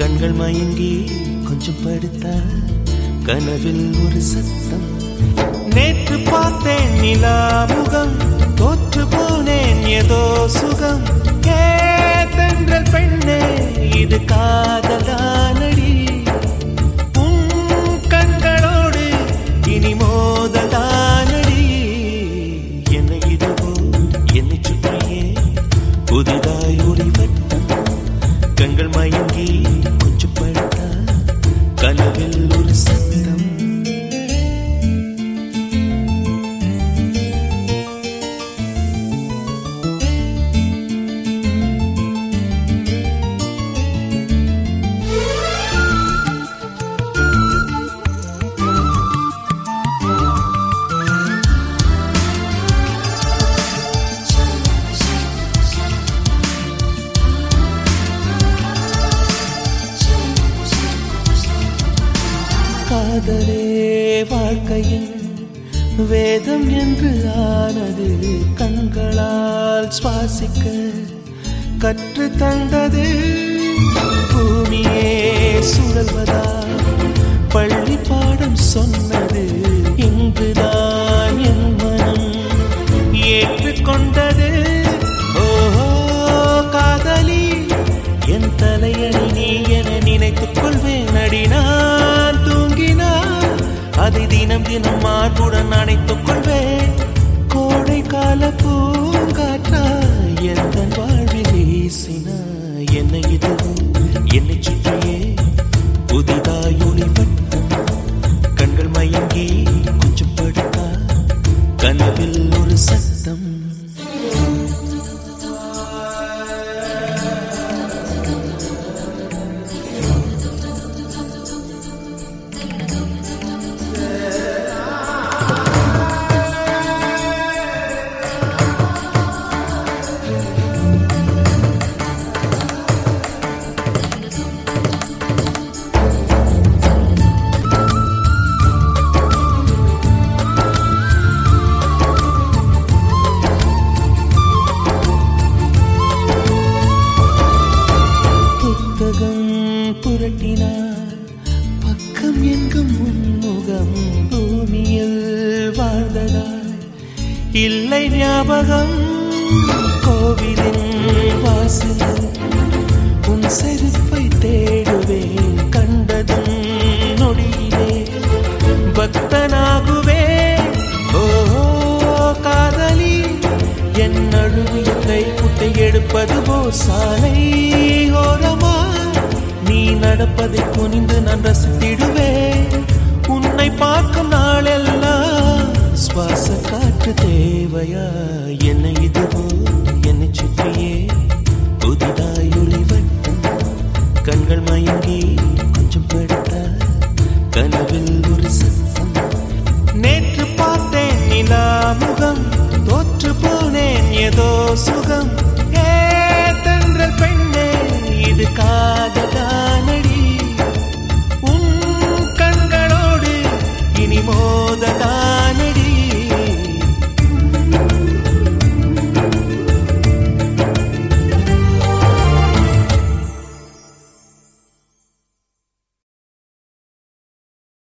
கண்கள் மயங்கி கொஞ்சம் படுத்தா கனவில் ஒரு சத்தம். நேற்று பார்த்தேன் நிலா முகம், தோற்று போனேன் ஏதோ சுகம். கேட்டென்றல் பெண்ணே இது காதலானடி, உன் கண்களோடு இனி மோதலானடி. என்னை இதுவோ என்னை சுற்றியே புதிதாய் ஒரு வட்டம். கண்கள் மயங்கி கொஞ்சம் படுத்தா கனவில் ஒரு சத்தம். காதலே வாழ்க்கையின் வேதம் என்று ஆனது, கண்களால் சுவாசிக்க கற்று தந்தது. பூமியே சுழல்வதா பள்ளி பாடம் சொன்னது, இங்குதான் என் மனம் ஏற்றுக்கொண்டது. ஓஹோ காதலி என் தலையணி நீ என நினைத்துக் கொள்வேன் அடி. நான் தூங்கினால் அதை தினம் தினம் மார்புடன் அணைத்துக் கொள்வேன். கோடை கால பூங்காற்றா எந்த வாழ்வில் வீசினா என்னை இதுவும் என்னை சுற்றியே புதிதாய் ஒளிவட்டம். கண்கள் மயங்கி கொஞ்சம் படுத்தா கனவில் ஒரு சத்தம். புரட்டினார் பக்கம் எங்கும் முன்முகம், பூமியில் வாழ்ந்ததாய் இல்லை ஞாபகம். கோவிலின் வாசலில் உன் செருப்பை தேடுவேன், கண்டதும் நொடியிலே பக்தனாகுவேன். ஓஹோ காதலி என் நழுவிய கைக்குட்டை எடுப்பது போ சாலை ஓரமா நீ நடப்பதை குனிந்து நான் ரசித்திடுவேன். உன்னை பார்க்கும் நாளெல்லாம் சுவாச காற்று தேவையா? என்னை இதுவோ என்னை சுற்றியே புதிதாய் ஒளிவட்டம். கண்கள் மயங்கி கொஞ்சம் படுத்தா கனவில் ஒரு சத்தம். நேற்று பார்த்தேன் நிலா முகம், தோற்று போனேன் ஏதோ சுகம். ஏ தென்றல் பெண்ணே இது காதலா?